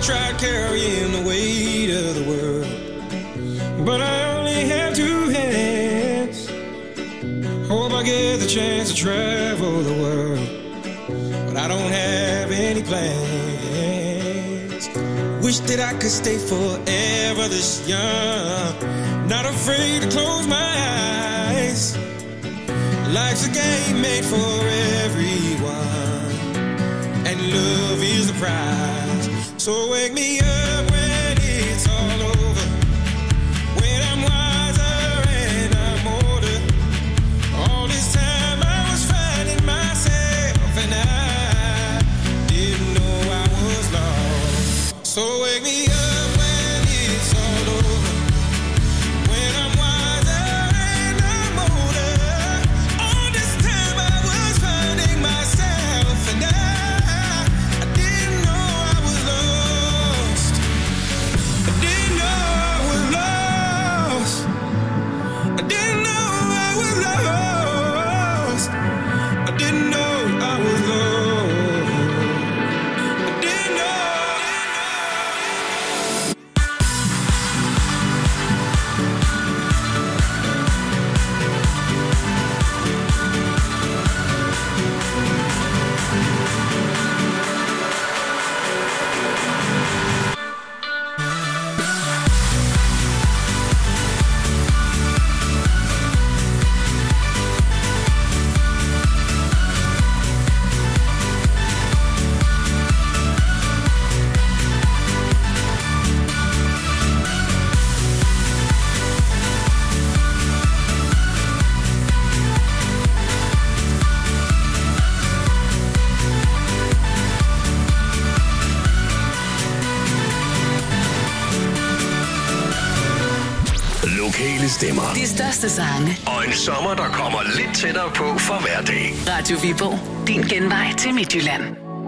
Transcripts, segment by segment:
tried carrying the weight of the world, but I only have two hands. Hope I get the chance to travel the world, but I don't have any plans. Wish that I could stay forever this young, not afraid to close my eyes. Life's a game made for everyone, and love is the prize. So wake me up when it's all over, when I'm wiser and I'm older. All this time I was finding myself, and I didn't know I was lost. So wake me up when it's all over, when I'm wiser and I'm older. All this time I was finding myself, and I didn't know I was lost. I didn't know I was lost. I didn't know I was lost. I didn't know I was lost. I didn't know. Lokale stemmer. De største sange. Og en sommer, der kommer lidt tættere på for hver dag. Radio Viborg. Din genvej til Midtjylland.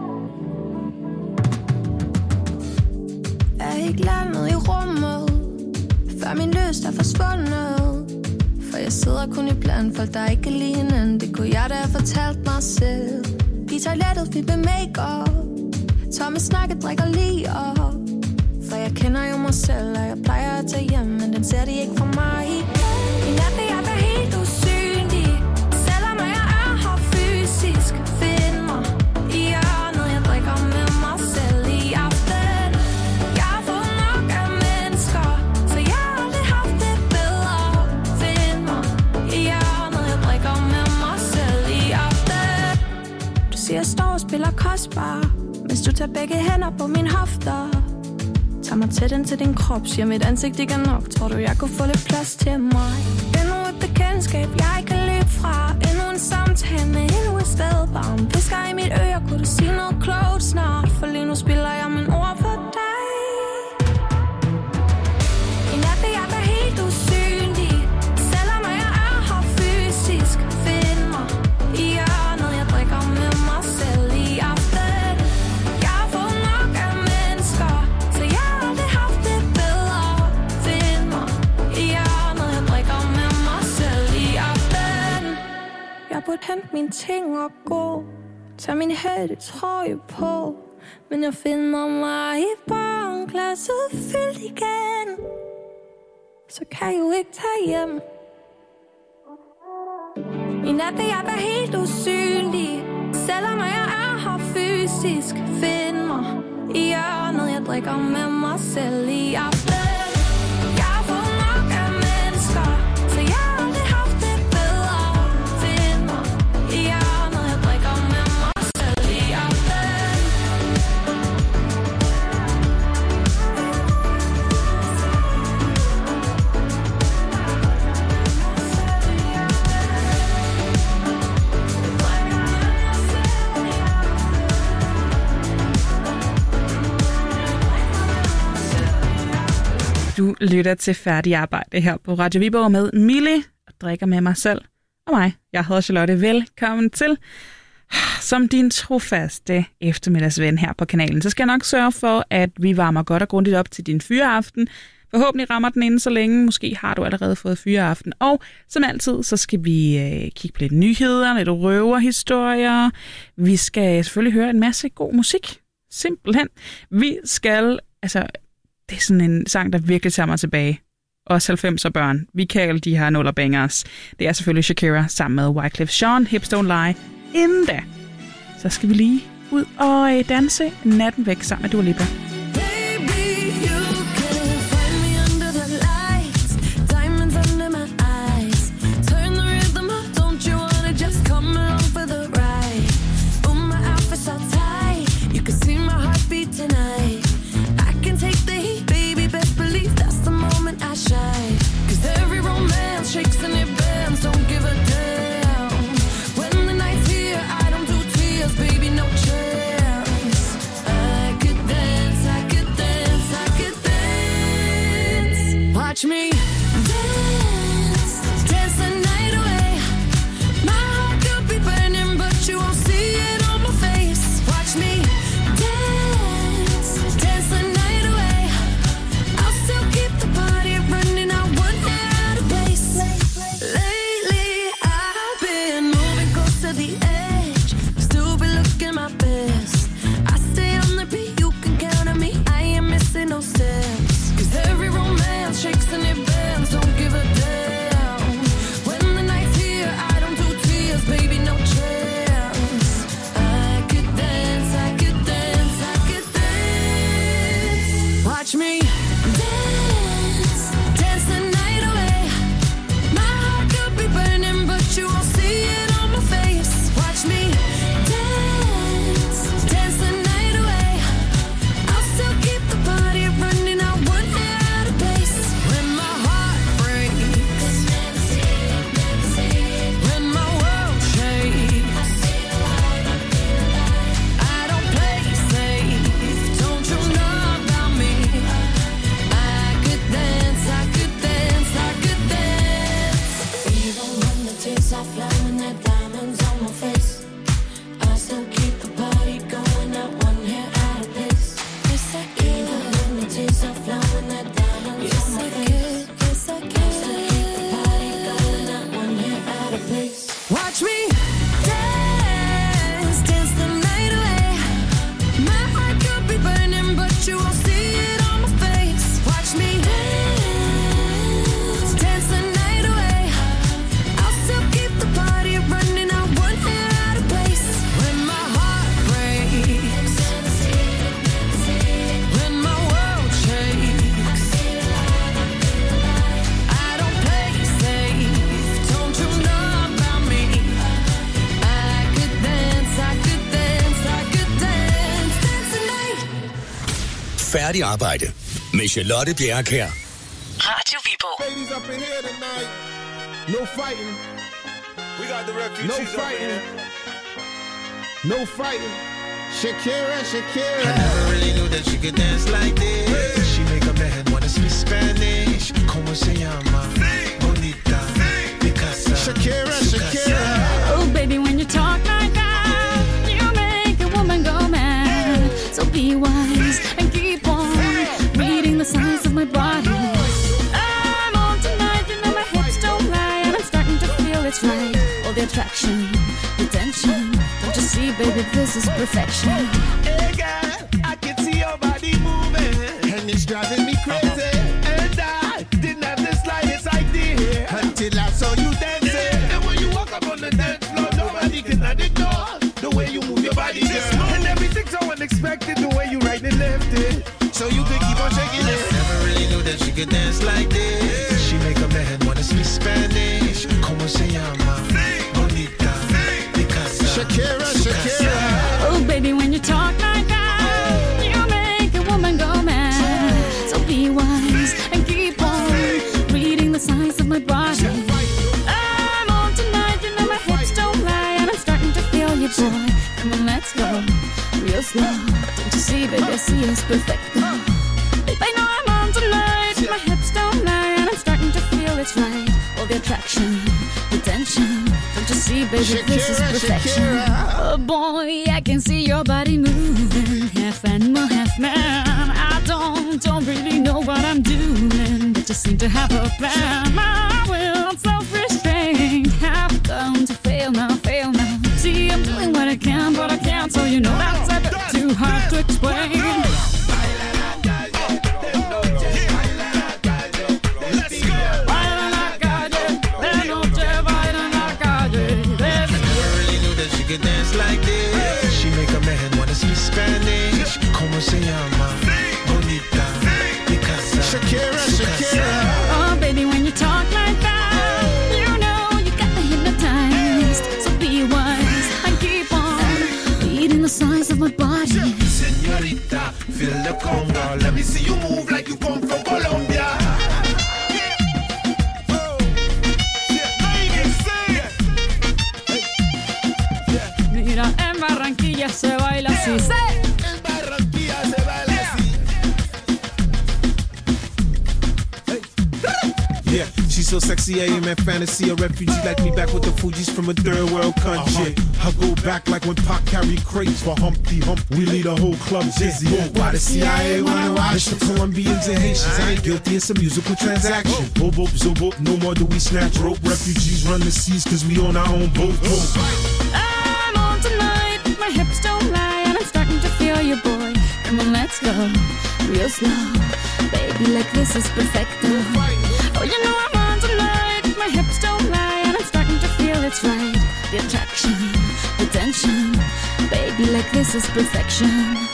Jeg er ikke landet i rummet, før min lyst er forsvundet. For jeg sidder kun i blandt folk, der ikke kan lide hinanden. Det kunne jeg da have fortalt mig selv. I toilettet fik med make-up, tomme snakke drikker lige op. For jeg kender jo mig selv, og jeg plejer at tage hjem, men den ser de ikke for mig. I nat vil jeg være helt usynlig, selvom jeg er her fysisk. Find mig i hjørnet, jeg drikker med mig selv i aften. Jeg har fået nok af mennesker, så jeg har aldrig haft det bedre. Find mig i hjørnet, jeg drikker med mig selv i aften. Du siger, jeg står og spiller kostbar, mens du tager begge hænder på mine hofter. Tag mig tæt ind til din krop, siger mit ansigt ikke er nok. Tror du, jeg kunne få lidt plads til mig? Endnu et bekendtskab, jeg ikke kan løbe fra. Endnu en samtale med endnu et stedbarn. Visker i mit øre, kunne du sige noget klogt snart? For lige nu spiller jeg min ord for dig. I nat vil jeg være helt usynlig, selvom jeg er her fysisk. Find mig i hjørnet, jeg drikker med mig selv i aften. Jeg har fået nok af mennesker, så jeg har aldrig haft det bedre. Find mig i hjørnet, jeg drikker med mig selv i aften. Jeg burde hente mine ting og gå, tag min hættetrøje på, men jeg finder mig i barnglasset fyldt igen. Så kan jeg jo ikke tage hjem. I nat vil jeg være helt usynlig, selvom jeg er her fysisk. Find mig i hjørnet, jeg drikker med mig selv i aften. Jeg har fået nok af mennesker, så jeg har aldrig haft det bedre. Find mig i hjørnet, jeg drikker med mig selv i aften. Du lytter til Færdig Arbejde her på Radio Viborg med Mille og drikker med mig selv og mig. Jeg hedder Charlotte. Velkommen til. Som din trofaste eftermiddagsven her på kanalen, så skal jeg nok sørge for, at vi varmer godt og grundigt op til din fyreaften. Forhåbentlig rammer den inden så længe. Måske har du allerede fået fyreaften. Og som altid, så skal vi kigge på lidt nyheder, lidt røverhistorier. Vi skal selvfølgelig høre en masse god musik. Simpelthen. Vi skal, altså, det er sådan en sang, der virkelig tager mig tilbage. Også 90'er børn. Vi kalder de her nuller bangers. Det er selvfølgelig Shakira sammen med Wyclef Jean, Hips Don't Lie. Inden da, så skal vi lige ud og danse natten væk sammen med Dua Lipa. Watch me dance, dance the night away. My heart could be burning, but you won't see it on my face. Watch me dance, dance the night away. I'll still keep the party running. I won't get out of place. Lately I've been moving close to the edge, still be looking my best. I stay on the beat, you can count on me. I ain't missing no steps. 'Cause every romance shakes and it bends, don't give a damn. When the night's here, I don't do tears, baby, no chance. I could dance, I could dance, I could dance. Watch me dance, dance the night away. My heart could be burning, but you won't see it on my face. Watch me dance, dance the night away. I'll still keep the party running. I won't get out of place. When my heart breaks, when my world shakes, I don't play safe. Don't you know about me? I could dance, I could dance, I could dance. Even when the tears are flowing, there diamonds on my face, I still keep the party going. I won't get out of place. Yes, I can. Even when the tears are flowing, there diamonds on my face. Yes, I can. Still keep the party going. I won't get out of place. Watch me dance, dance the night away. My heart could be burning, but you won't see it on my face. Watch me dance, dance the night away. I'll still keep the party running. I won't get out of place. When my heart breaks, when my world shakes, I don't play safe. Don't you know about me? I could dance, I could dance, I could dance, dance the night. Færdig arbejde med Charlotte Bjerrekær. Radio Viborg. Ladies up in here tonight. No fighting. We got the refugees No up in fighting. here. No fighting. Shakira, Shakira. I never really knew that she could dance like this. She make a man wanna speak Spanish. Como se llama? Bonita. Picasa. Shakira, Shakira. Oh, baby, when you talk like that, you make a woman go mad. So be wise and keep on reading the signs of my body. I'm on tonight, you know my hips don't lie, and I'm starting to feel it's right. All the attraction, the tension. Don't you see, baby, this is perfection. Hey girl, I can see your body moving, And it's driving me crazy. and I didn't have the slightest idea Until I saw you dancing. And when you walk up on the dance floor, nobody can ignore the way you move your body, girl. And everything's so unexpected, the way you right and left it. So you could keep on shaking it. Never really knew that she could dance like this. She make a man wanna speak Spanish. Como se llama? Bonita. Picasa. Shakira, Shakira. Oh, baby, when you talk like that, you make a woman go mad. So be wise and keep on reading the signs of my body. I'm on tonight, you know my hips don't lie, and I'm starting to feel you, boy. Come on, let's go real slow. Don't you see, baby, I see it's perfect. Babe, I know I'm on tonight, my hips don't lie, and I'm starting to feel it's right. All the attraction, the tension. Don't you see, baby, this is Shakira, perfection. Shakira. Oh boy, I can see your body moving, half animal, half man. I don't really know what I'm doing, but just seem to have a plan. My will, self-restraint, have come to fail now, fail now. See, I'm doing what I can, but I can't, so you know that's a bit too too hard to explain. Dance like this. She make a man wanna speak Spanish. Como se llama? Bonita. Picasa. Shakira. Oh, baby, when you talk like that, you know you got me hypnotized. So be wise and keep on beating the size of my body. Señorita, feel the conga. Let me see you move like you come from Colombia. Mira, en Barranquilla se baila así. En Barranquilla se baila así. Yeah, she's so sexy, I am in fantasy. A refugee like me back with the Fugees from a third world country. I go back like when Pac carried crates for Humpty Hump. We lead a whole club dizzy. Why the CIA wanna watch the Colombians and Haitians? I ain't guilty, it's a musical transaction. Boop, boop, zo, boop, no more do we snatch rope. Refugees run the seas cause we on our own boat. I'm on tonight, my hips don't lie, and I'm starting to feel you, boy. Come on, let's go, real slow. Baby, like this is perfecto. Oh, you know I'm on tonight, my hips don't lie, and I'm starting to feel it's right. The attraction, the tension. Baby, like this is perfection.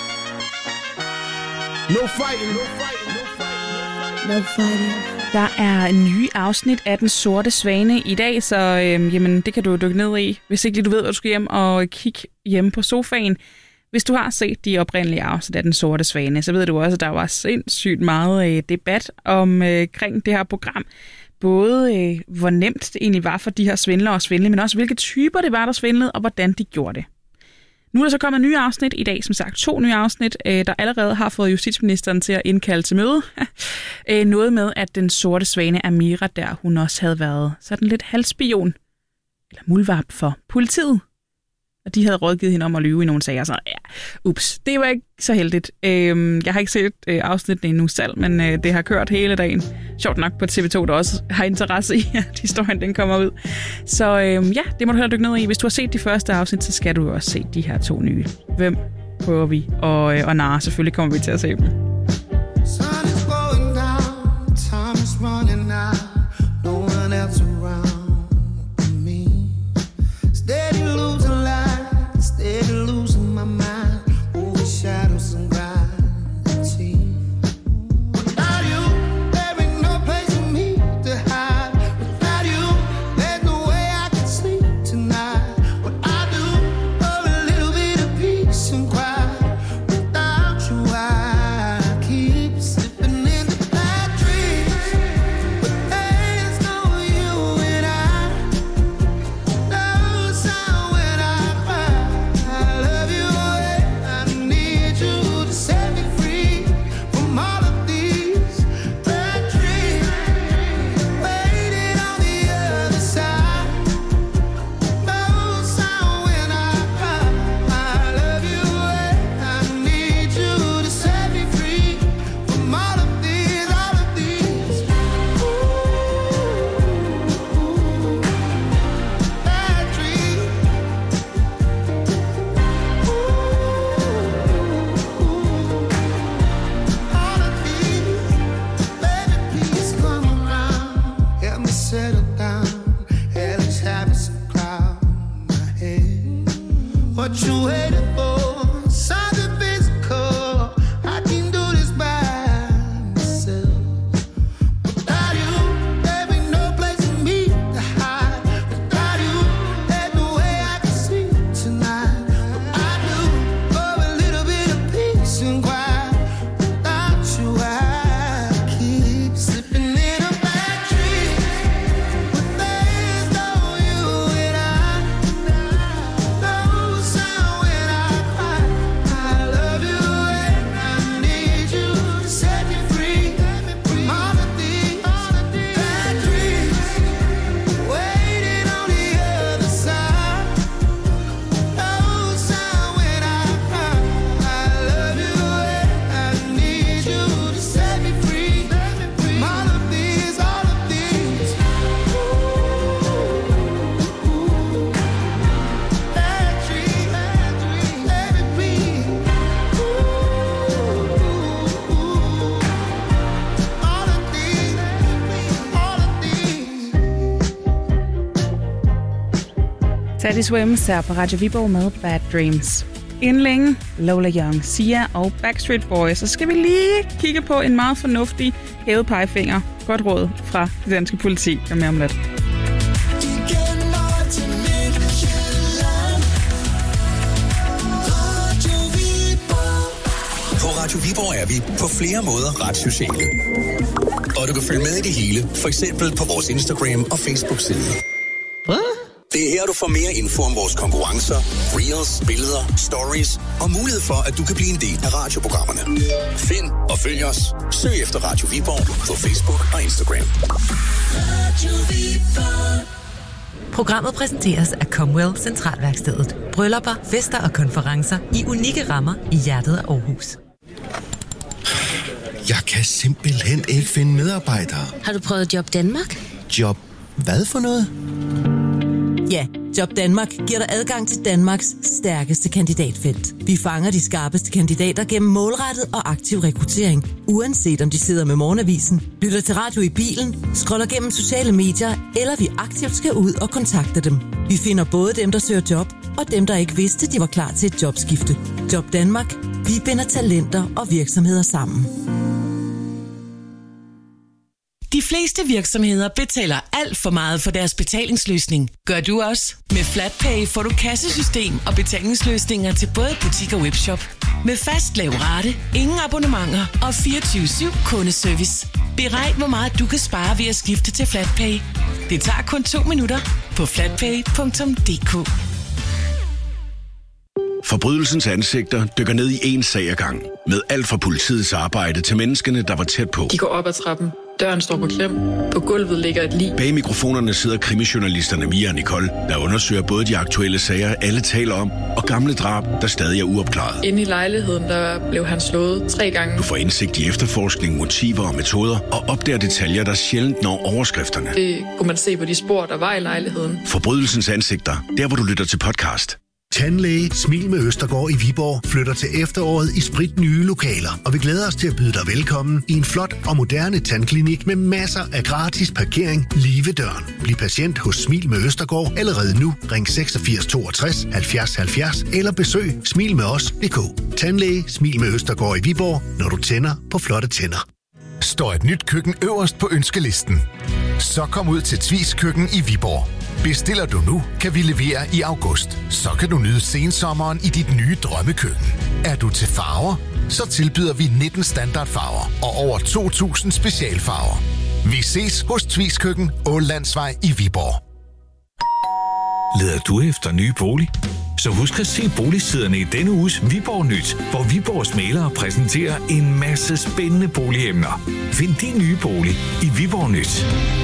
No fighting, no fighting, no fighting. No fighting. Der er nye afsnit af Den Sorte Svane i dag, så jamen, det kan du dykke ned i, hvis ikke lige du ved, hvad du skal hjem og kigge hjemme på sofaen. Hvis du har set de oprindelige afsnit af Den Sorte Svane, så ved du også, at der var sindssygt meget debat omkring det her program. Både hvor nemt det egentlig var for de her svindlere at svindle, men også hvilke typer det var, der svindlede, og hvordan de gjorde det. Nu er der så kommet nye afsnit i dag, som sagt 2 nye afsnit, der allerede har fået justitsministeren til at indkalde til møde. Noget med, at Den Sorte Svane Amira, der hun også havde været sådan lidt halvspion, eller muldvarp for politiet. Og de havde rådgivet hende om at lyve i nogle sager. Så ja, ups, det var ikke så heldigt. Jeg har ikke set afsnittet endnu selv, men det har kørt hele dagen. Sjovt nok på TV2, der også har interesse i, at historien den kommer ud. Så ja, det må du hellere dykke ned i. Hvis du har set de første afsnit, så skal du også se de her 2 nye. Hvem prøver vi? Og narre, selvfølgelig kommer vi til at se dem. Sun is going down, time is running out, no one else around me. Steady losing light, steady losing my mind, over shadows and gravity. Without you, there ain't no place for me to hide. Without you, there's no way I can sleep tonight. What I do for a little bit of peace and quiet. Without you, I Teddy Swims er på Radio Viborg med Bad Dreams. Inden længe, Lola Young, Sia og Backstreet Boys. Så skal vi lige kigge på en meget fornuftig hævet pegefinger. Godt råd fra det danske politi. Kom med om lidt. På Radio Viborg er vi på flere måder ret sociale. Og du kan følge med i det hele, for eksempel på vores Instagram og Facebook-side. Det er her, du får mere info om vores konkurrencer, reels, billeder, stories og mulighed for, at du kan blive en del af radioprogrammerne. Find og følg os. Søg efter Radio Viborg på Facebook og Instagram. Radio Viborg. Programmet præsenteres af Comwell Centralværkstedet. Bryllupper, fester og konferencer i unikke rammer i hjertet af Aarhus. Jeg kan simpelthen ikke finde medarbejdere. Har du prøvet Job Danmark? Job hvad for noget? Ja, Job Danmark giver dig adgang til Danmarks stærkeste kandidatfelt. Vi fanger de skarpeste kandidater gennem målrettet og aktiv rekruttering, uanset om de sidder med morgenavisen, lytter til radio i bilen, scroller gennem sociale medier, eller vi aktivt skal ud og kontakte dem. Vi finder både dem, der søger job, og dem, der ikke vidste, de var klar til et jobskifte. Job Danmark. Vi binder talenter og virksomheder sammen. De fleste virksomheder betaler alt for meget for deres betalingsløsning. Gør du også? Med FlatPay får du kassesystem og betalingsløsninger til både butik og webshop. Med fast lav rate, ingen abonnementer og 24/7 kundeservice. Beregn, hvor meget du kan spare ved at skifte til FlatPay. Det tager kun 2 minutter på flatpay.dk. Forbrydelsens ansigter dykker ned i en sag ad gang. Med alt fra politiets arbejde til menneskene, der var tæt på. De går op ad trappen. Døren står på klem. På gulvet ligger et lig. Bag mikrofonerne sidder krimijournalisterne Mia og Nicole, der undersøger både de aktuelle sager, alle taler om, og gamle drab, der stadig er uopklaret. Inde i lejligheden, der blev han slået 3 gange. Du får indsigt i efterforskning, motiver og metoder, og opdager detaljer, der sjældent når overskrifterne. Det kunne man se på de spor, der var i lejligheden. Forbrydelsens ansigter, der hvor du lytter til podcast. Tandlæge Smil med Østergaard i Viborg flytter til efteråret i spritnye lokaler, og vi glæder os til at byde dig velkommen i en flot og moderne tandklinik med masser af gratis parkering lige ved døren. Bliv patient hos Smil med Østergaard allerede nu. Ring 86 62 70 70 eller besøg smilmedos.dk. Tandlæge Smil med Østergaard i Viborg, når du tænder på flotte tænder. Står et nyt køkken øverst på ønskelisten? Så kom ud til Tvis Køkken i Viborg. Bestiller du nu, kan vi levere i august. Så kan du nyde sensommeren i dit nye drømmekøkken. Er du til farver? Så tilbyder vi 19 standardfarver og over 2.000 specialfarver. Vi ses hos Tvis Køkken, Ålandsvej i Viborg. Leder du efter ny bolig? Så husk at se boligsiderne i denne uges Viborg Nyt, hvor Viborgs mælere præsenterer en masse spændende boligemner. Find din nye bolig i Viborg Nyt.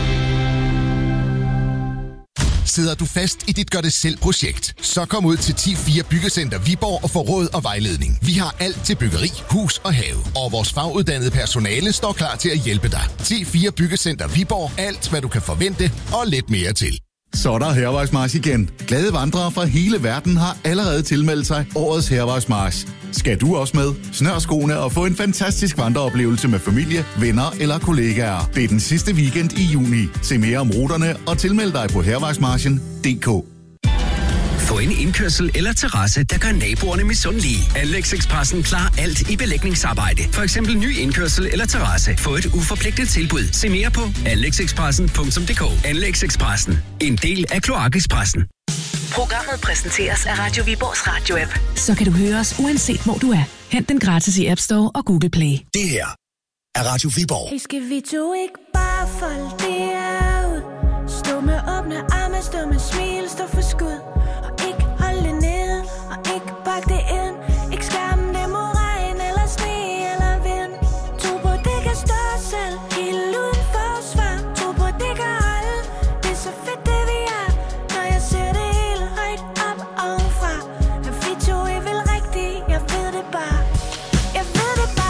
Sidder du fast i dit gør-det-selv-projekt? Så kom ud til 10-4 Byggecenter Viborg og få råd og vejledning. Vi har alt til byggeri, hus og have. Og vores faguddannede personale står klar til at hjælpe dig. 10-4 Byggecenter Viborg. Alt, hvad du kan forvente og lidt mere til. Så er der Hærvejsmarch igen. Glade vandrere fra hele verden har allerede tilmeldt sig årets Hærvejsmarch. Skal du også med? Snør skoene og få en fantastisk vandreoplevelse med familie, venner eller kollegaer. Det er den sidste weekend i juni. Se mere om ruterne og tilmeld dig på hærvejsmarchen.dk. Få en indkørsel eller terrasse, der gør naboerne misundelige. Anlægsexpressen klarer alt i belægningsarbejde. For eksempel ny indkørsel eller terrasse. Få et uforpligtet tilbud. Se mere på anlægsexpressen.dk. Anlægsexpressen. En del af Kloakekspressen. Programmet præsenteres af Radio Viborgs radio-app. Så kan du høre os uanset hvor du er. Hent den gratis i App Store og Google Play. Det her er Radio Viborg. Hey, skal vi to ikke bare folde det ud? Stå med åbne arme, stå med smil, stå for skud. Og ikke holde ned, og ikke bakke det ind. Ikke skærme det mod regn, eller sne, eller vind. Tro på, det kan stå selv, helt uden forsvar. Tro på, det kan holde, det er så fedt det vi er. Når jeg ser det helt højt op ovenfra. At vi to er vel rigtigt, jeg ved det bare. Jeg ved det bare.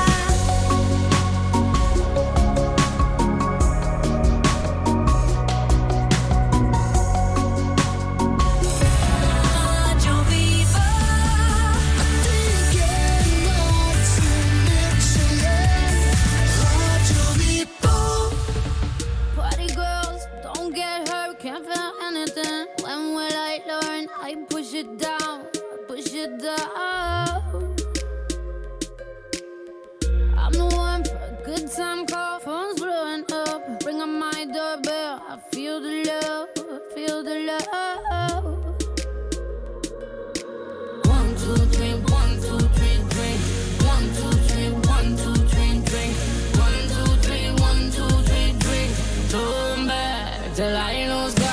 time call, phone's blowing up. Ring on my doorbell, I feel the love, feel the love. 1, 2, 3, 1, 2, 3, drink. 1, 2, 3, 1, 2, 3, drink. 1, 2, 3, 1, 2, 3, drink. Turn back till I lose God.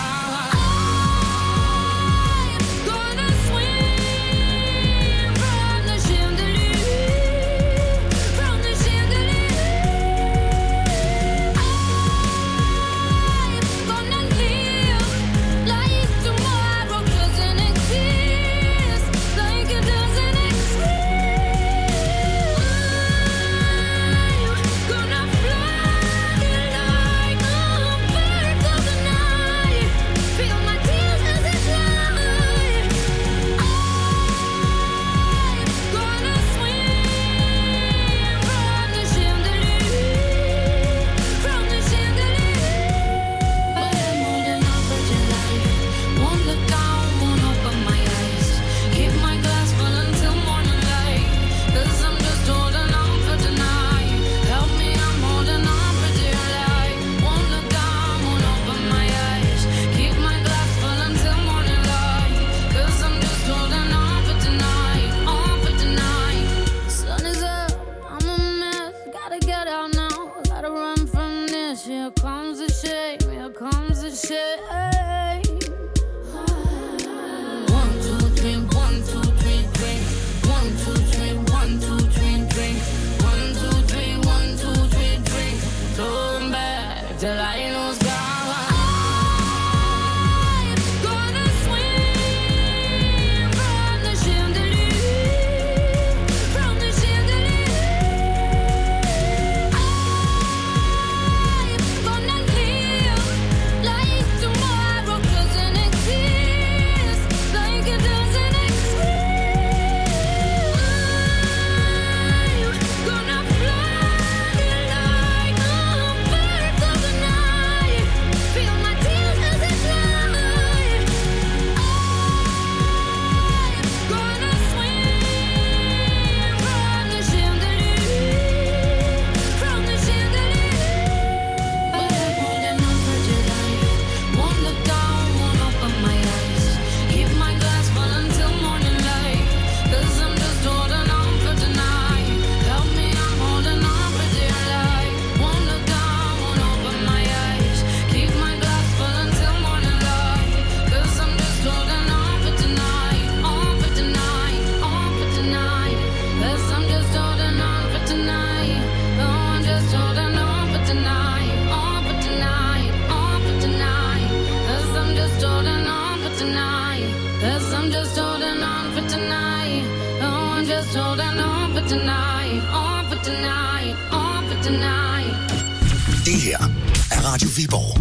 Det her er Radio Viborg.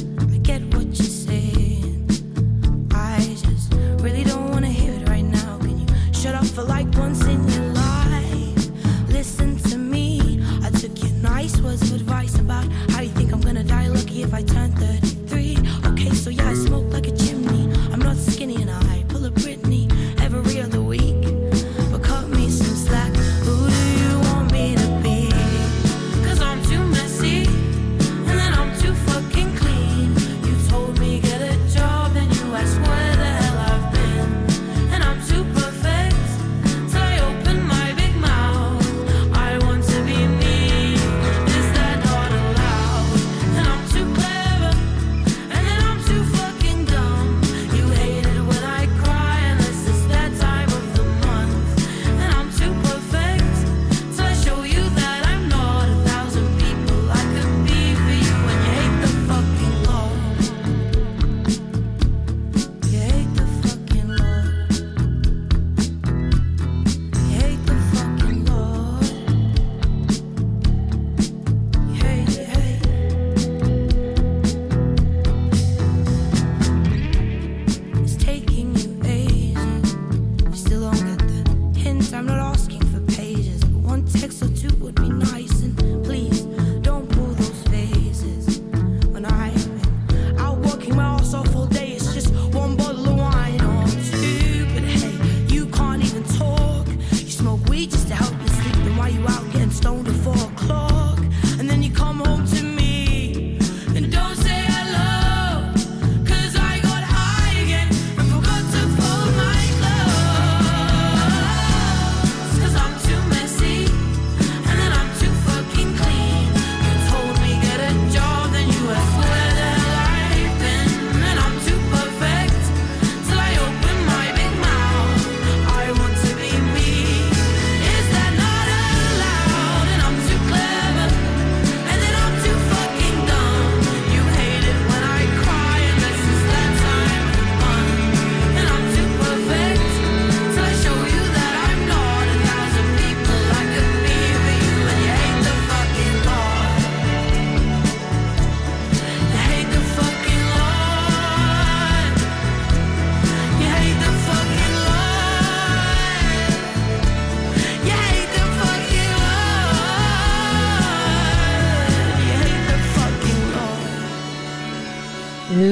Really don't wanna hear it right now. Can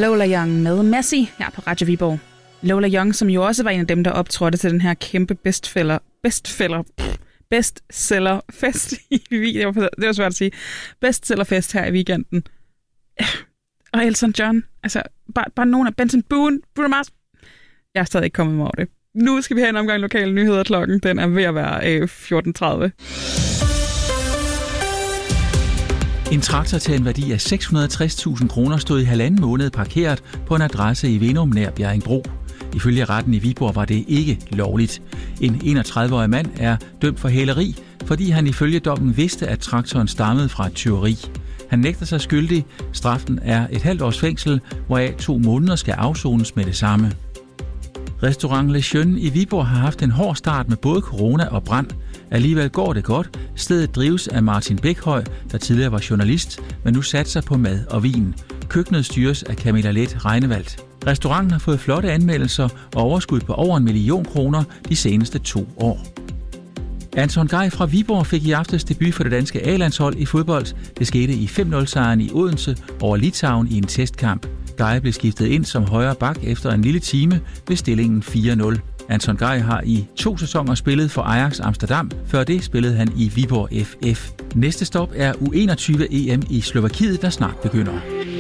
Lola Young med Massey her på Radio Viborg. Lola Young, som jo også var en af dem, der optrådte til den her kæmpe bestsellerfest i weekenden. Det var svært at sige. Bestsellerfest her i weekenden. Og Elton John. Altså, bare nogle af Benson Boone, Bruno Mars. Jeg er stadig ikke kommet mig over det. Nu skal vi have en omgang lokale nyheder. Klokken den er ved at være 14.30. En traktor til en værdi af 660.000 kroner stod i 1,5 måned parkeret på en adresse i Venum nær Bjerringbro. Ifølge retten i Viborg var det ikke lovligt. En 31-årig mand er dømt for hæleri, fordi han ifølge dommen vidste, at traktoren stammede fra et tyveri. Han nægter sig skyldig. Straffen er 1,5 års fængsel, hvoraf 2 måneder skal afsones med det samme. Restaurant Le Jeune i Viborg har haft en hård start med både corona og brand. Alligevel går det godt. Stedet drives af Martin Bækhøj, der tidligere var journalist, men nu satser på mad og vin. Køkkenet styres af Camilla Let Regnevald. Restauranten har fået flotte anmeldelser og overskud på over 1 million kroner de seneste 2 år. Anton Gej fra Viborg fik i aftes debut for det danske A-landshold i fodbold. Det skete i 5-0-sejren i Odense over Litauen i en testkamp. Gej blev skiftet ind som højre bak efter en lille time ved stillingen 4-0. Anton Gej har i 2 sæsoner spillet for Ajax Amsterdam. Før det spillede han i Viborg FF. Næste stop er U21 EM i Slovakiet, der snart begynder.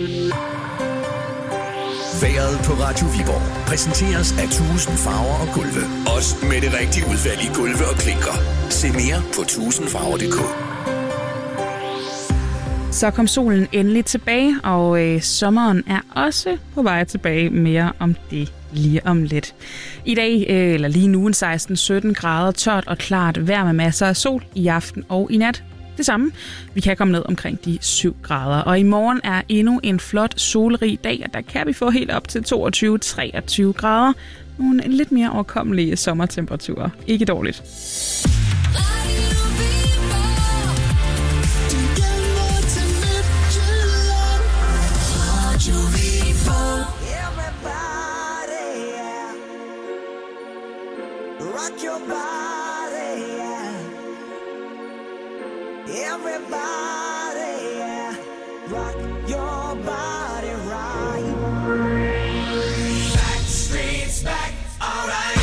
Vejret på Radio Viborg præsenteres af 1000 farver og gulve. Også med det rigtige udvalg i gulve og klinker. Se mere på 1000farver.dk. Så kom solen endelig tilbage, og sommeren er også på vej tilbage. Mere om det lige om lidt. I dag, eller lige nu, 16-17 grader, tørt og klart vejr med masser af sol i aften og i nat. Det samme. Vi kan komme ned omkring de 7 grader. Og i morgen er endnu en flot solrig dag, og der kan vi få helt op til 22-23 grader. Nogle lidt mere overkommelige sommertemperaturer. Ikke dårligt. Rock your body, yeah. Everybody, yeah. Rock your body right. Back streets back, alright.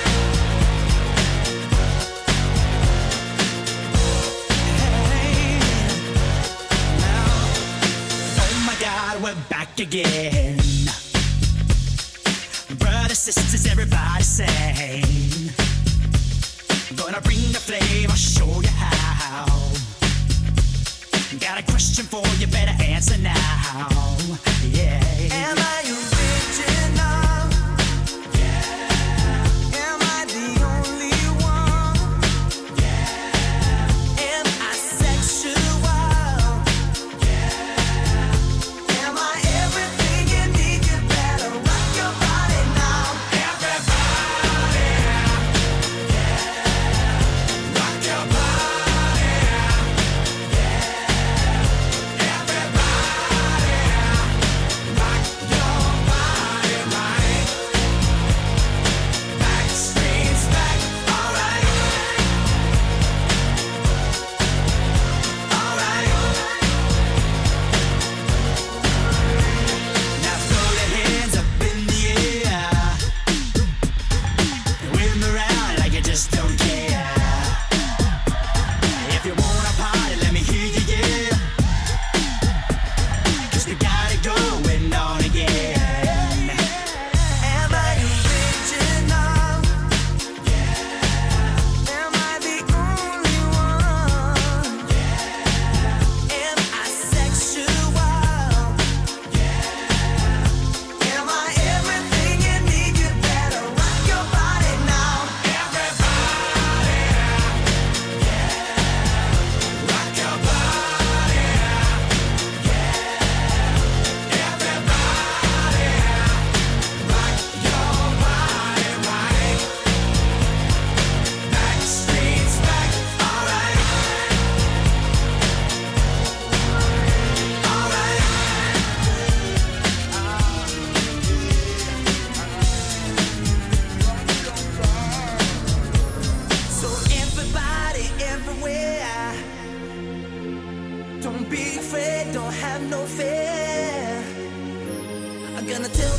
Hey, now, oh my God, we're back again. Brothers, sisters, everybody sing. Gonna bring the flame, I'll show you how. Got a question for you, better answer now. Yeah. Am I original? Yeah. Am I the only one? Yeah. Am I sexual? Yeah. Am I everything you need? You better rock your body now. Everybody, yeah. Rock your body, yeah. Everybody,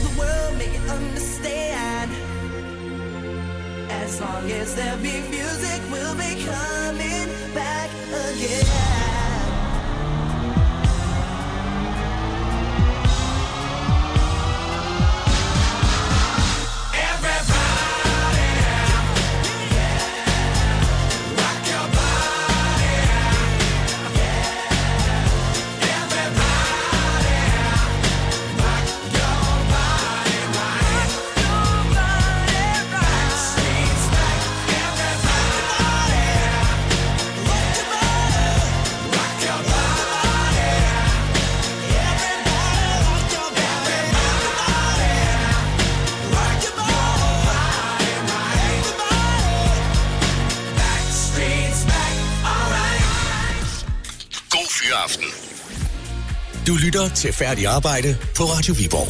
the world, make it understand. As long as there be music, we'll be coming back again. Aften. Du lytter til Færdig Arbejde på Radio Viborg.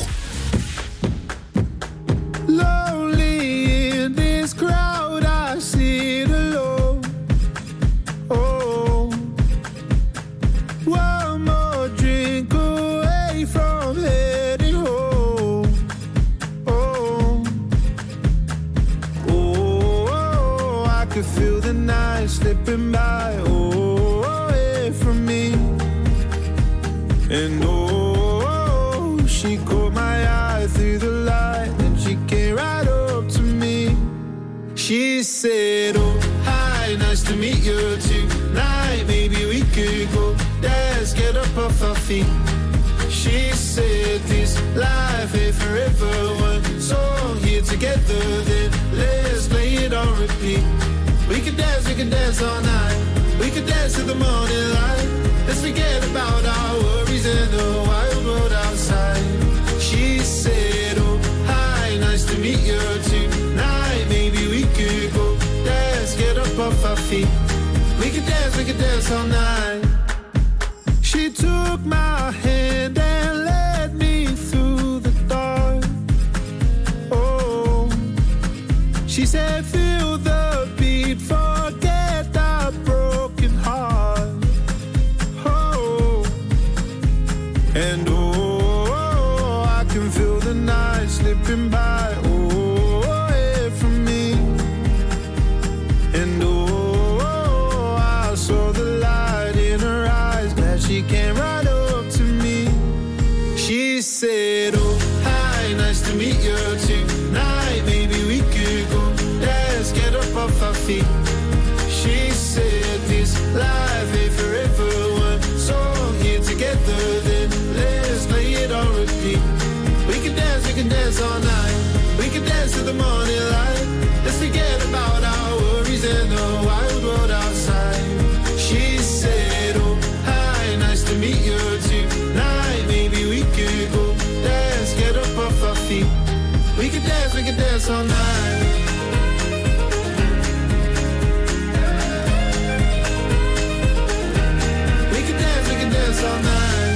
Lonely in this crowd, I sit alone. Oh, one more drink away from heading home. Oh, oh, I could feel the night slipping by. Oh, away from me. And oh, she caught my eye through the light, and she came right up to me. She said, oh, hi, nice to meet you tonight. Maybe we could go dance, get up off our feet. She said, this life ain't forever. One song here together, then let's play it on repeat. We could dance all night. We could dance to the morning light. Let's forget about our worries and the wild world outside. She said, oh, hi, nice to meet you tonight. Maybe we could go dance, get up off our feet. We could dance all night. She took my hand and led me through the dark. Oh, she said, feel the beat, forget the broken heart. And oh, I can feel the night slipping by, oh, away from me. And oh, I saw the light in her eyes, glad she came right up to me. She said, oh, hi, nice to meet you tonight. Maybe we could go dance, get up off our feet. She said, this life ain't forever. One song here together, then let's play it on repeat. We can dance all night. We can dance to the morning light. Let's forget about our worries and the wild world outside. She said, oh, hi, nice to meet you tonight. Maybe we could go dance, get up off our feet. We can dance all night. We can dance all night.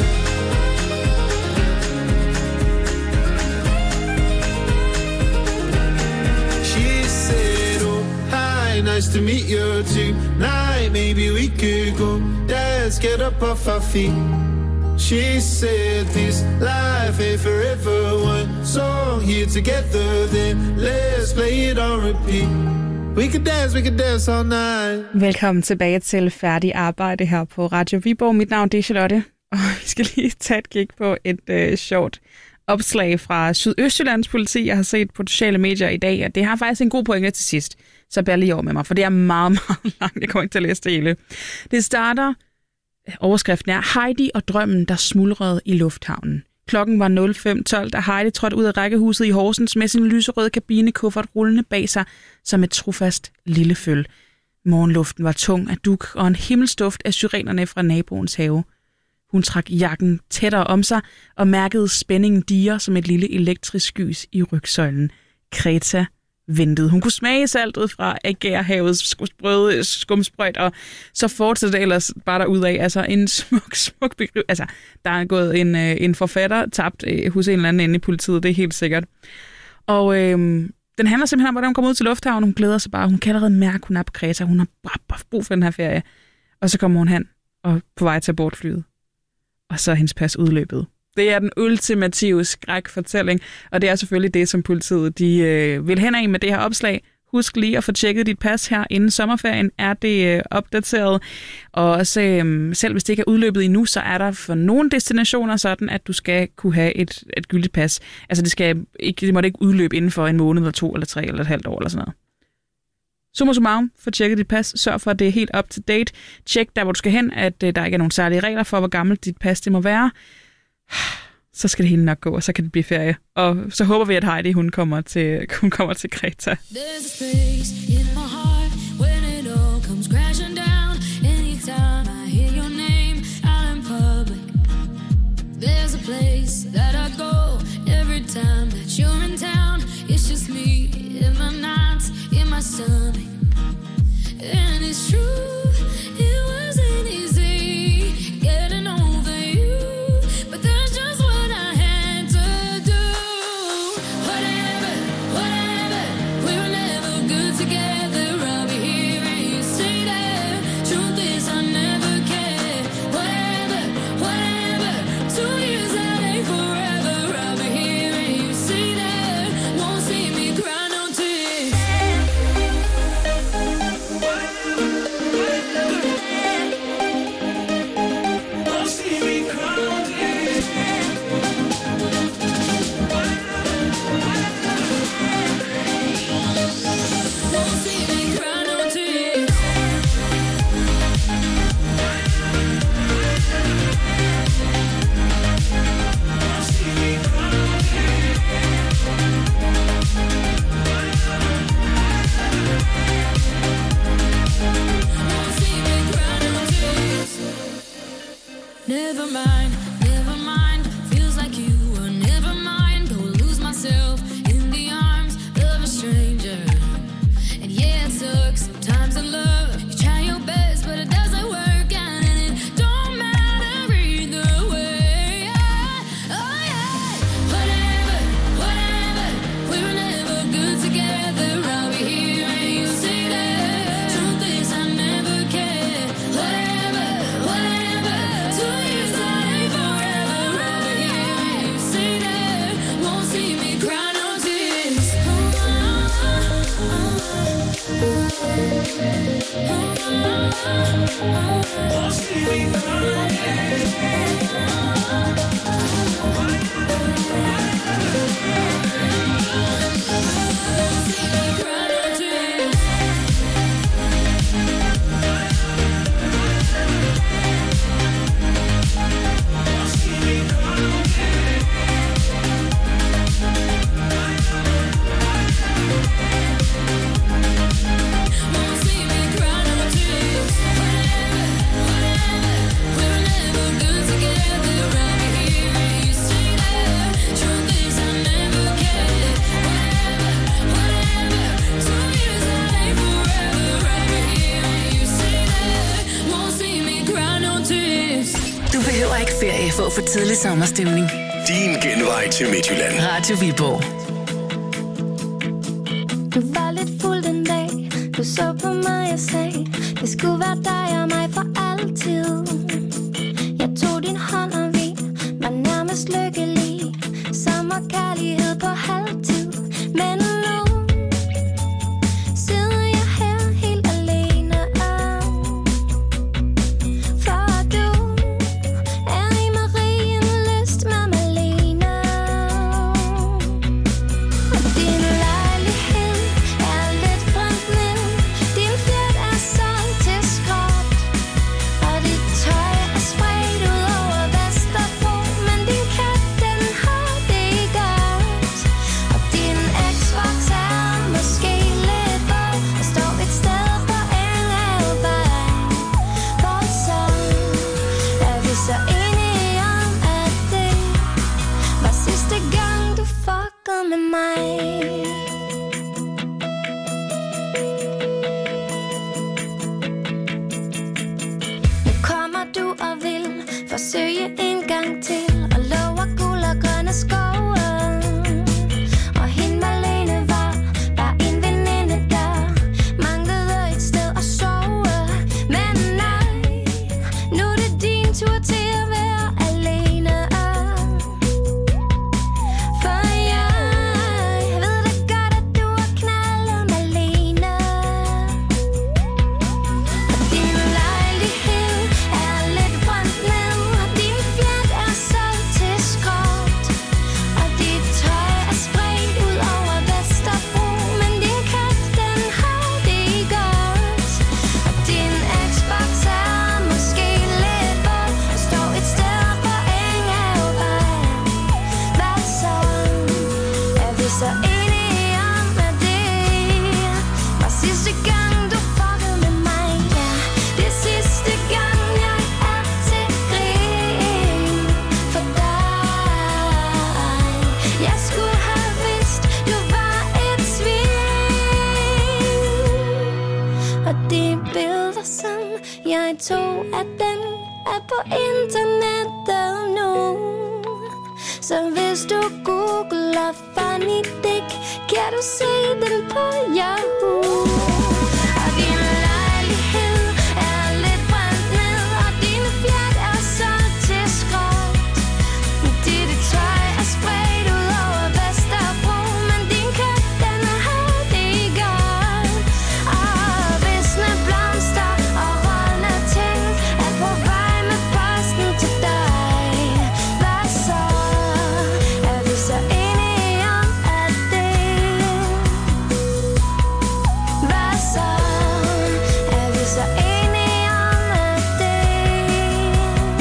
She said, oh, hi, nice to meet you tonight. Maybe we could go dance, get up off our feet. She said, this life ain't forever. One song here together, then let's play it on repeat. We can dance all night. Velkommen tilbage til Færdig Arbejde her på Radio Viborg. Mit navn er Charlotte, og vi skal lige tage et kig på et sjovt opslag fra Sydøstjyllands politi, jeg har set på sociale medier i dag, og det har faktisk en god pointe til sidst, så bær lige over med mig, for det er meget, meget langt. Jeg kommer ikke til at læse det hele. Det starter, overskriften er Heidi og drømmen, der smuldrede i lufthavnen. Klokken var 05:12, da Heidi trådte ud af rækkehuset i Horsens med sin lyserøde kabinekuffert rullende bag sig som et trofast lille føl. Morgenluften var tung af dug og en himmelsduft af syrenerne fra naboens have. Hun trak jakken tættere om sig og mærkede spændingen dirre som et lille elektrisk gys i rygsøjlen. Kreta ventede. Hun kunne smage saltet fra Agerhavets sprøde skumsprøjt, og så fortsætter det ellers bare derudad. Altså en smuk begrib. Altså, der er gået en forfatter tabt hos en eller anden inde i politiet, det er helt sikkert. Og den handler simpelthen om, hvordan hun kommer ud til lufthavnen. Hun glæder sig bare. Hun kan allerede mærke, hun er på Kreta. Hun har bare brug for den her ferie. Og så kommer hun hen og på vej til abortflyet. Og så er hendes pas udløbet. Det er den ultimative skrækfortælling, og det er selvfølgelig det, som politiet de vil hen af med det her opslag. Husk lige at få tjekket dit pas her inden sommerferien. Er det opdateret? Og også, selv hvis det ikke er udløbet endnu, så er der for nogle destinationer sådan, at du skal kunne have et gyldigt pas. Altså det måtte ikke udløbe inden for en måned, eller 2, eller 3, eller et halvt år, eller sådan noget. Summa summarum, få tjekket dit pas. Sørg for, at det er helt up to date. Tjek der, hvor du skal hen, at der ikke er nogen særlige regler for, hvor gammelt dit pas det må være. Så skal det hele nok gå, og så kan det blive ferie. Og så håber vi, at Heidi hun kommer til Kreta. There's a space in my heart when it all comes crashing down. Anytime I hear your name out in public, there's a place that I go every time that you're in town. It's just me in my nights, in my stomach. And it's true, it wasn't easy getting over you, but that's just what I had to do. Whatever, we were never good together. I'll be here and you say that. Truth is I never cared. Whatever, 2 years that ain't forever. I'll be here and you say that. Won't see me cry no tears. Won't see me cry no tears. Won't see me cry no tears. Never mind, feels like you were never mine. Go lose myself in the arms of a stranger. And yeah, it sucks sometimes in love. You try your best, but it doesn't work out, and it don't matter either way. Oh yeah, whatever, we were never good together. I'll be here and you say that. Truth is I never cared. Whatever, 2 years that ain't forever. I'll be here and you say that. Won't see me cry no tears. Won't see me cry no Du behøver ikke ferie for at få tidlig sommerstemning. Din genvej til Midtjylland. Radio Viborg. Du var lidt fuld den dag. Du så på mig og sagde, det skulle være dig og mig for altid. Jeg tog din hånd og vi var nærmest lykkelige. Sommerkærlighed på halvtid. Men nu sidder jeg her helt alene. For du er i Marienlyst med Malene. Og din lejlighed er lidt brændt ned. Din flet er solgt til skrot. Og dit tøj er spredt ud over Vesterbro. Men din kat, den har det godt. Og din Xbox er måske lidt våd og står et sted på Engelvej. For så er vi så enige om, at det var sidste gang, du fuckede med mig. Nu kommer du og vil forsøge en gang til og lover guld og grønne skove. Og hende Malene var bare en veninde, der manglede et sted at sove. Men nej, nu er det din tur til at være alene. så enige om, at det var sidste gang, du fuckede med mig. Ja, det er sidste gang, jeg er til grin for dig. Jeg skulle have vidst, du var et svin. Og de billeder, som jeg tog af den, er på internettet nu. Så hvis du googler funny dick, kan du se den på Yahoo. Og din lejlighed er lidt brændt ned, og din fjert er solgt til skrot. Dit tøj er spredt ud over Vesterbro, men din kat, den har det godt. Og visne blomster og rådne ting er på vej med posten til dig. Hvad så? Er vi så enige om, at det? Hvad så? Er vi så enige om, at det?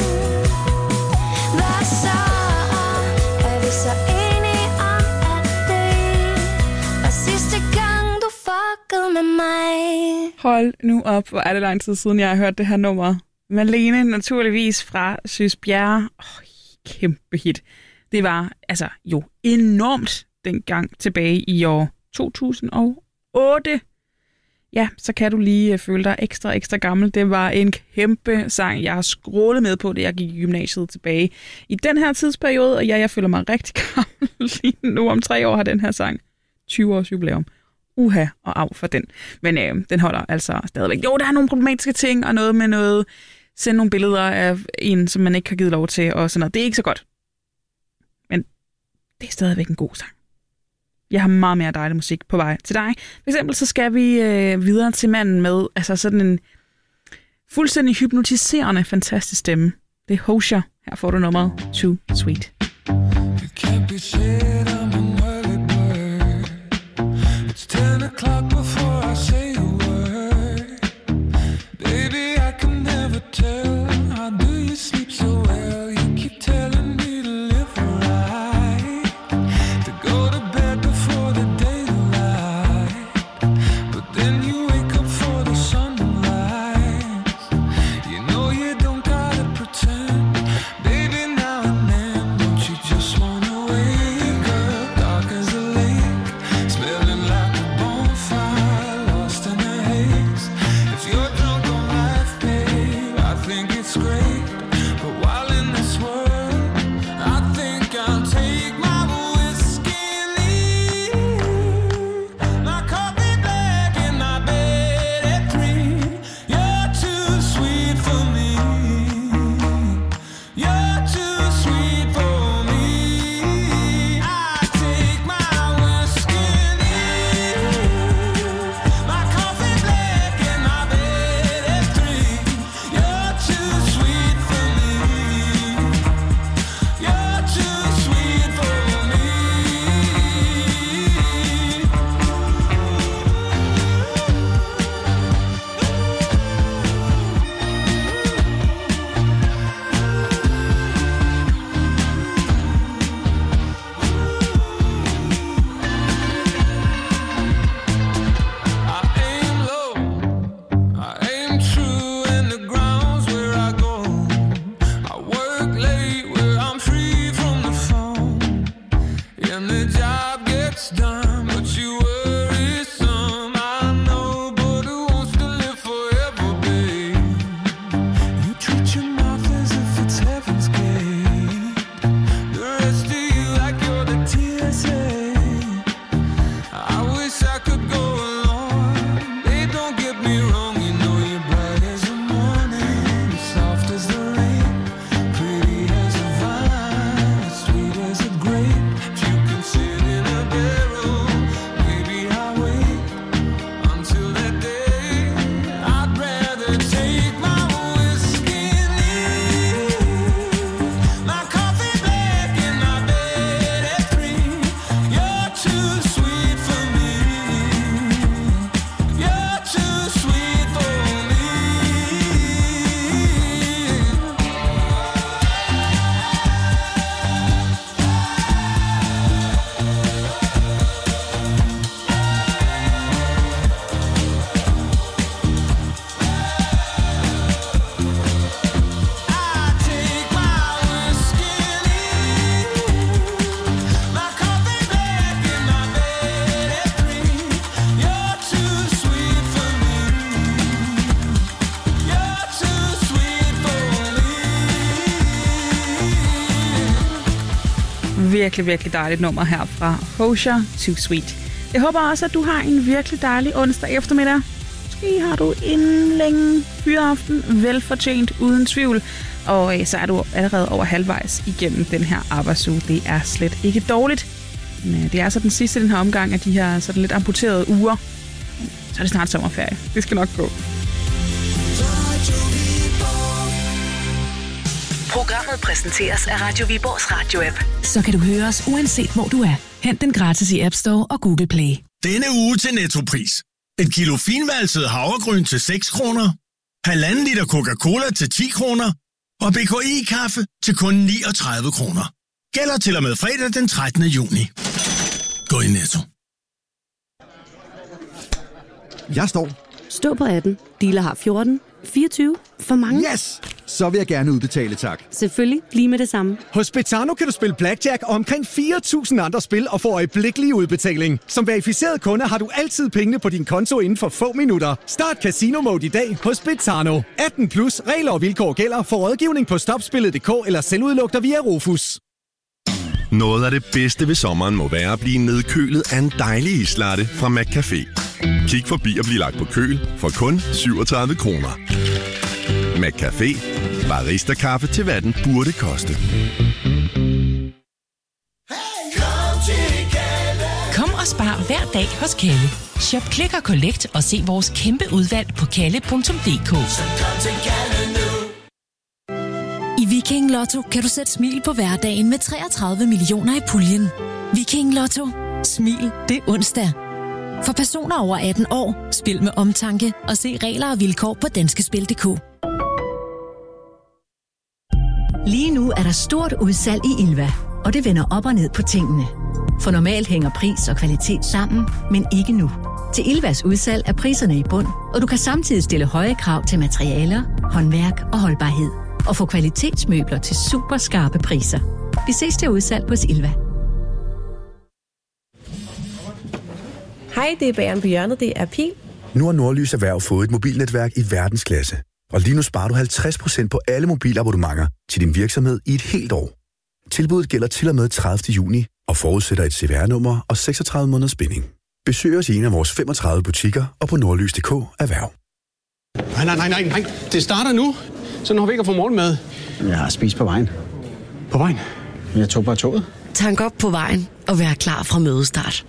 Hvad så? Er vi så enige om, at det var sidste gang, du fuckede med mig? Hold nu op, hvor er det lang tid siden, jeg har hørt det her nummer. Malene, naturligvis fra Søs Bjerre. Kæmpe hit. Det var altså jo enormt dengang tilbage i år 2008. Ja, så kan du lige føle dig ekstra gammel. Det var en kæmpe sang, jeg har scrollet med på, da jeg gik i gymnasiet tilbage i den her tidsperiode. Og ja, jeg føler mig rigtig gammel lige nu. Om 3 år har den her sang 20 års jubilæum. Uha og af for den. Men den holder altså stadigvæk. Jo, der er nogle problematiske ting, og noget med noget, sende nogle billeder af en, som man ikke har givet lov til, og sådan noget. Det er ikke så godt. Men det er stadigvæk en god sang. Jeg har meget mere dejlig musik på vej til dig. For eksempel så skal vi videre til manden med altså sådan en fuldstændig hypnotiserende, fantastisk stemme. Det er Hosher. Her får du nummeret Too Sweet. Can't be said I'm an early bird. It's 10 o'clock before I say a word. Baby, I can never tell. How do you sleep so well? You keep telling me to live right, to go to bed before the daylight. But then you wake up for the sunrise. You know you don't gotta pretend. Baby, now and then, don't you just wanna wake up dark as a lake, smelling like a bonfire, lost in the haze. If you're drunk on life, babe, I think it's great. But while in this world, I think I'll take my whiskey and leave. My coffee black in my bed at 3. You're too sweet for me. You're too sweet for me. I take my whiskey and leave. My coffee black in my bed at 3. You're too sweet for me. You're too sweet for me. I aim low, I aim true, and the ground's where I go. I work late where I'm free from the phone, and the job gets done, but you worry some. I know, but who wants to live forever, babe? You treat your mouth as if it's heaven's gate. The rest of you like you're the TSA. I wish I could go along. They don't get me wrong, you know you're bright as the morning, soft as the rain, pretty as a vine, sweet as a grape. If you can sit in a barrel, wait virkelig, virkelig dejligt nummer her fra Hosier, Too Sweet. Jeg håber også, at du har en virkelig dejlig onsdag eftermiddag. Måske har du en længe fyreaften, velfortjent, uden tvivl. Og så er du allerede over halvvejs igennem den her arbejdsuge. Det er slet ikke dårligt. Men det er så den sidste den her omgang af de her sådan lidt amputerede uger. Så er det snart sommerferie. Det skal nok gå. Programmet præsenteres af Radio Viborgs radio-app. Så kan du høre os uanset hvor du er. Hent den gratis i App Store og Google Play. Denne uge til Netto-pris. 1 kilo finvalset havregryn til 6 kroner. 1,5 liter Coca-Cola til 10 kroner. Og BKI-kaffe til kun 39 kroner. Gælder til og med fredag den 13. juni. Gå i Netto. Jeg står. Stå på 18. Dealer har 14. 24. For mange. Yes! Så vil jeg gerne udbetale, tak. Selvfølgelig. Lige med det samme. Hos Betano kan du spille blackjack og omkring 4.000 andre spil og få øjeblikkelig udbetaling. Som verificeret kunde har du altid pengene på din konto inden for få minutter. Start Casino Mode i dag hos Betano. 18 plus regler og vilkår gælder for rådgivning på stopspillet.dk eller selvudluk dig via Rofus. Noget af det bedste ved sommeren må være at blive nedkølet af en dejlig islatte fra McCafé. Kig forbi og bliv lagt på køl for kun 37 kroner. McCafé. Barista-kaffe til hvad den burde koste. Kom og spar hver dag hos Kalle. Shop Click og Collect og se vores kæmpe udvalg på kalle.dk. I Viking Lotto kan du sætte smil på hverdagen med 33 millioner i puljen. Viking Lotto. Smil det onsdag. For personer over 18 år, spil med omtanke og se regler og vilkår på danskespil.dk. Lige nu er der stort udsalg i Ilva, og det vender op og ned på tingene. For normalt hænger pris og kvalitet sammen, men ikke nu. Til Ilvas udsalg er priserne i bund, og du kan samtidig stille høje krav til materialer, håndværk og holdbarhed. Og få kvalitetsmøbler til super skarpe priser. Vi ses til udsalg hos Ilva. Hej, det er bageren på hjørnet, det er Pil. Nu har Nordlys Erhverv fået et mobilnetværk i verdensklasse. Og lige nu sparer du 50% på alle mobilabonnementer til din virksomhed i et helt år. Tilbuddet gælder til og med 30. juni og forudsætter et CVR-nummer og 36 måneders binding. Besøg os i en af vores 35 butikker og på nordlys.dk Erhverv. Nej. Det starter nu. Så når vi ikke har fået morgenmad. Jeg har spist på vejen. På vejen? Jeg tog bare toget. Tank op på vejen og vær klar fra mødestart.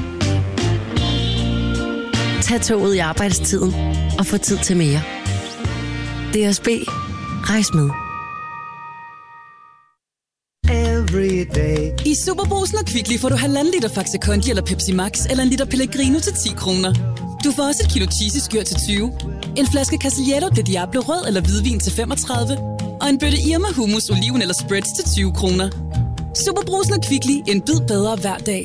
Tag toget i arbejdstiden og få tid til mere. DSB. Rejs med. I Superbrugsen og Kvickly får du 1,5 liter Faxe Kondi eller Pepsi Max eller en liter Pellegrino til 10 kroner. Du får også et kilo cheesy-skyr til 20, en flaske Casiglietto de Diablo rød eller hvidvin til 35, og en bøtte Irma hummus, oliven eller spreads til 20 kroner. Superbrugsen og Kvickly. En bid bedre hver dag.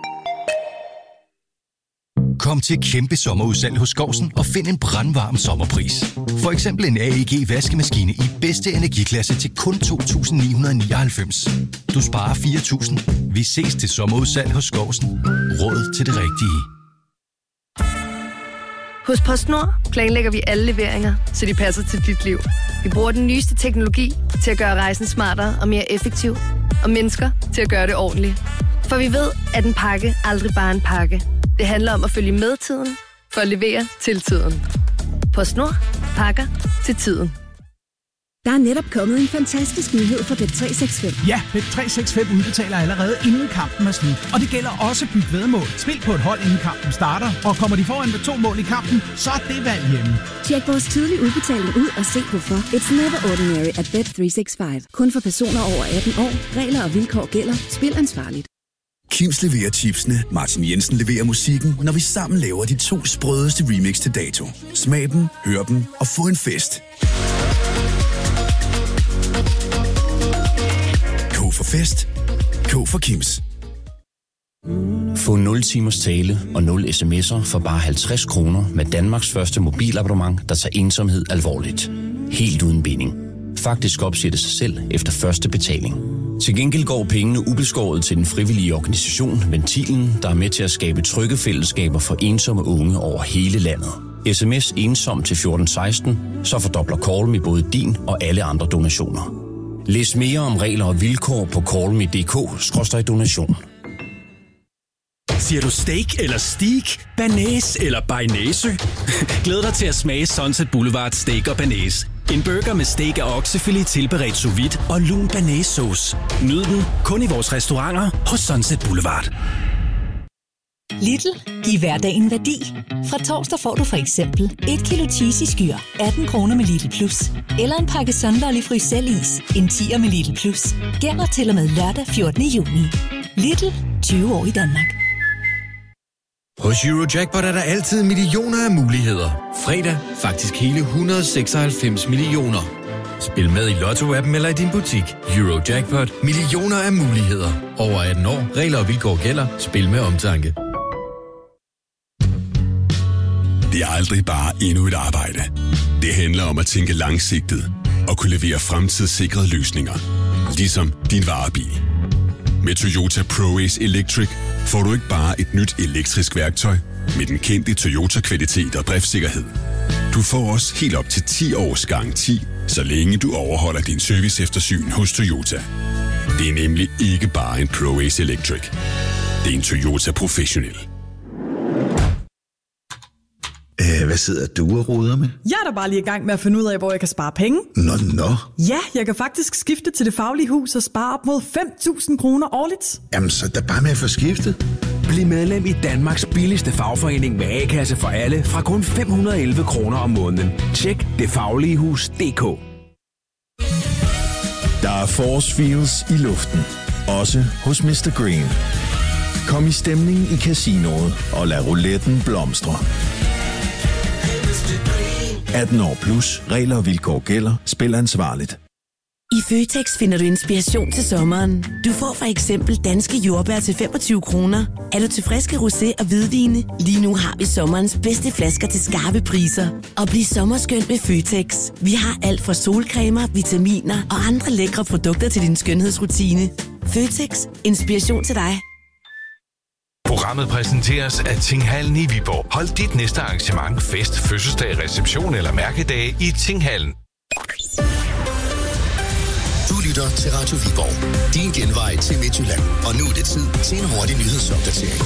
Kom til kæmpe sommerudsalg hos Skovsen og find en brandvarm sommerpris. For eksempel en AEG vaskemaskine i bedste energiklasse til kun 2.999. Du sparer 4.000. Vi ses til sommerudsalg hos Skovsen. Råd til det rigtige. Hos PostNord planlægger vi alle leveringer, så de passer til dit liv. Vi bruger den nyeste teknologi til at gøre rejsen smartere og mere effektiv, og mennesker til at gøre det ordentligt. For vi ved, at en pakke aldrig bare er en pakke. Det handler om at følge med tiden, for at levere til tiden. PostNord. Pakker til tiden. Der er netop kommet en fantastisk nyhed for Bet365. Ja, Bet365 udbetaler allerede inden kampen er slut. Og det gælder også Byg Væddemål. Spil på et hold inden kampen starter, og kommer de foran med 2 mål i kampen, så er det valg hjemme. Tjek vores tidlige udbetaling ud og se hvorfor. It's never ordinary at Bet365. Kun for personer over 18 år. Regler og vilkår gælder. Spil ansvarligt. Kims leverer chipsene, Martin Jensen leverer musikken, når vi sammen laver de 2 sprødeste remix til dato. Smag dem, hør dem og få en fest. K for fest. K for Kims. Få 0 timers tale og 0 sms'er for bare 50 kroner med Danmarks første mobilabonnement, der tager ensomhed alvorligt. Helt uden binding. Faktisk opsætter sig selv efter første betaling. Til gengæld går pengene ubeskåret til den frivillige organisation Ventilen, der er med til at skabe trygge fællesskaber for ensomme unge over hele landet. SMS ensom til 1416, så fordobler Call i både din og alle andre donationer. Læs mere om regler og vilkår på callme.dk/donation. Siger du steak eller steak? Banæs eller bearnaise? Glæd dig til at smage Sunset Boulevard Steak og Banæs. En burger med steak og oksefilet tilberedt sous vide og lun banæssauce. Nyd den kun i vores restauranter hos Sunset Boulevard. Lidl. Giv hverdagen værdi. Fra torsdag får du for eksempel 1 kilo cheesy skyr, 18 kroner med Lidl Plus. Eller en pakke Sunlolly Frysellis, en 10'er med Lidl Plus. Gælder til og med lørdag 14. juni. Lidl. 20 år i Danmark. Hos Eurojackpot er der altid millioner af muligheder. Fredag faktisk hele 196 millioner. Spil med i Lotto-appen eller i din butik. Eurojackpot. Millioner af muligheder. Over 18 år. Regler og vilkår gælder. Spil med omtanke. Det er aldrig bare endnu et arbejde. Det handler om at tænke langsigtet og kunne levere fremtidssikrede løsninger. Ligesom din varebil. Med Toyota ProAce Electric får du ikke bare et nyt elektrisk værktøj med den kendte Toyota-kvalitet og driftssikkerhed. Du får også helt op til 10 års garanti, så længe du overholder din serviceeftersyn hos Toyota. Det er nemlig ikke bare en ProAce Electric. Det er en Toyota Professional. Hvad sidder du og roder med? Jeg er da bare lige i gang med at finde ud af, hvor jeg kan spare penge. Nå. Ja, jeg kan faktisk skifte til Det Faglige Hus og spare op mod 5.000 kroner årligt. Jamen, så er der bare med at få skiftet. Bliv medlem i Danmarks billigste fagforening med A-kasse for alle fra kun 511 kroner om måneden. Tjek detfagligehus.dk. Der er force fields i luften. Også hos Mr. Green. Kom i stemning i casinoet og lad rouletten blomstre. 18 år plus. Regler og vilkår gælder. Spil ansvarligt. I Føtex finder du inspiration til sommeren. Du får for eksempel danske jordbær til 25 kroner. Er du til friske rosé og hvidvine? Lige nu har vi sommerens bedste flasker til skarpe priser. Og bliv sommerskønt med Føtex. Vi har alt fra solcremer, vitaminer og andre lækre produkter til din skønhedsrutine. Føtex. Inspiration til dig. Programmet præsenteres af Tinghallen i Viborg. Hold dit næste arrangement, fest, fødselsdag, reception eller mærkedag i Tinghallen. Du lytter til Radio Viborg. Din genvej til Midtjylland. Og nu er det tid til en hurtig nyhedsopdatering.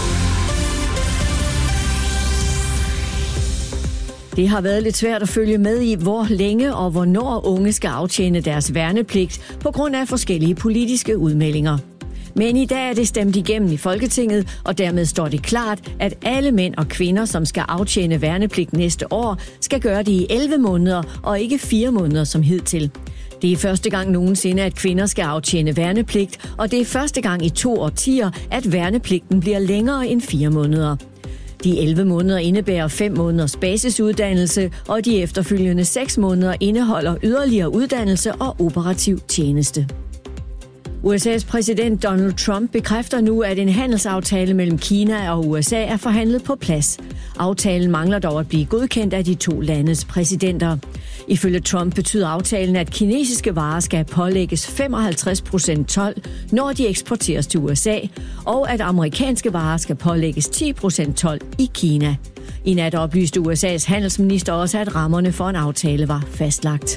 Det har været lidt svært at følge med i, hvor længe og hvornår unge skal aftjene deres værnepligt på grund af forskellige politiske udmeldinger. Men i dag er det stemt igennem i Folketinget, og dermed står det klart, at alle mænd og kvinder, som skal aftjene værnepligt næste år, skal gøre det i 11 måneder og ikke 4 måneder som hidtil. Det er første gang nogensinde, at kvinder skal aftjene værnepligt, og det er første gang i 2 årtier, at værnepligten bliver længere end 4 måneder. De 11 måneder indebærer 5 måneders basisuddannelse, og de efterfølgende 6 måneder indeholder yderligere uddannelse og operativ tjeneste. USA's præsident Donald Trump bekræfter nu, at en handelsaftale mellem Kina og USA er forhandlet på plads. Aftalen mangler dog at blive godkendt af de 2 landes præsidenter. Ifølge Trump betyder aftalen, at kinesiske varer skal pålægges 55% told, når de eksporteres til USA, og at amerikanske varer skal pålægges 10% told i Kina. I nat oplyste USA's handelsminister også, at rammerne for en aftale var fastlagt.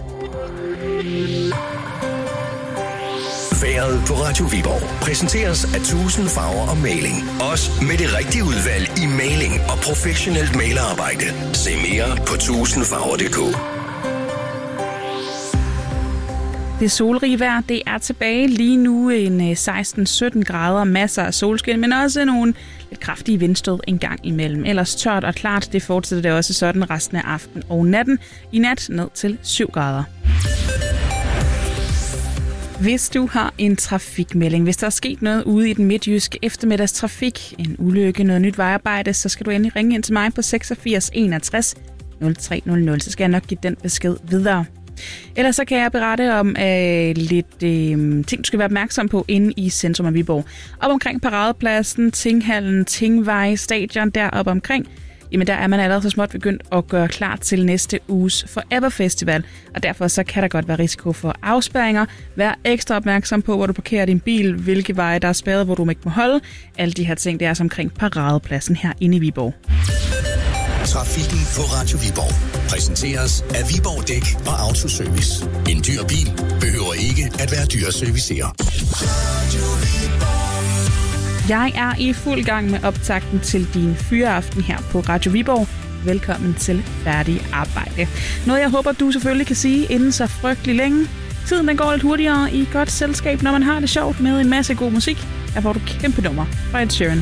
Vejret på Radio Viborg præsenteres af 1000 farver og maling. Også med det rigtige udvalg i maling og professionelt malerarbejde. Se mere på 1000farver.dk. Det solrige vejr, det er tilbage lige nu en 16-17 grader, masser af solskin, men også nogle lidt kraftige vindstød en gang imellem. Ellers tørt og klart, det fortsætter det også sådan resten af aften og natten. I nat ned til 7 grader. Hvis du har en trafikmelding, hvis der er sket noget ude i den midtjyske eftermiddagstrafik, en ulykke, noget nyt vejarbejde, så skal du endelig ringe ind til mig på 86 61 0300, så skal jeg nok give den besked videre. Ellers så kan jeg berette om lidt ting, du skal være opmærksom på inde i centrum af Viborg. Op omkring Paradepladsen, Tinghallen, Tingvej, Stadion, deroppe omkring, jamen der er man allerede så småt begyndt at gøre klar til næste uges Forever Festival, og derfor så kan der godt være risiko for afspærringer. Vær ekstra opmærksom på, hvor du parkerer din bil, hvilke veje der er spærret, hvor du ikke må holde. Alle de her ting, det er som omkring Paradepladsen her inde i Viborg. Trafikken på Radio Viborg præsenteres af Viborg Dæk og Autoservice. En dyr bil behøver ikke at være dyr at servicere. Jeg er i fuld gang med optakten til din fyreaften her på Radio Viborg. Velkommen til Færdig Arbejde. Noget jeg håber, du selvfølgelig kan sige inden så frygtelig længe. Tiden den går lidt hurtigere i godt selskab, når man har det sjovt med en masse god musik. Her får du kæmpe nummer fra Ed Sheeran.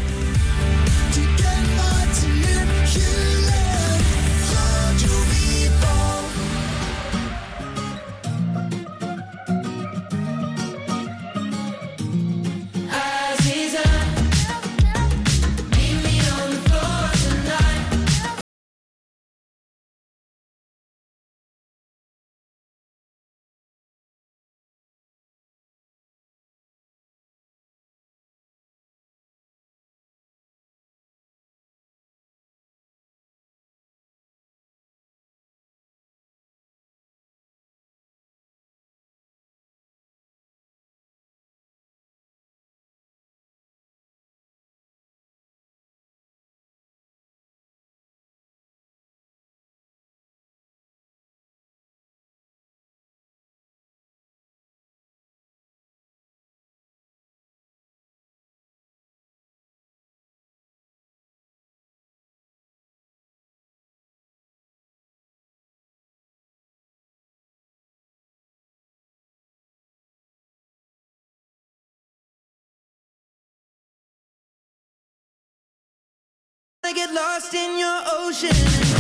I get lost in your ocean.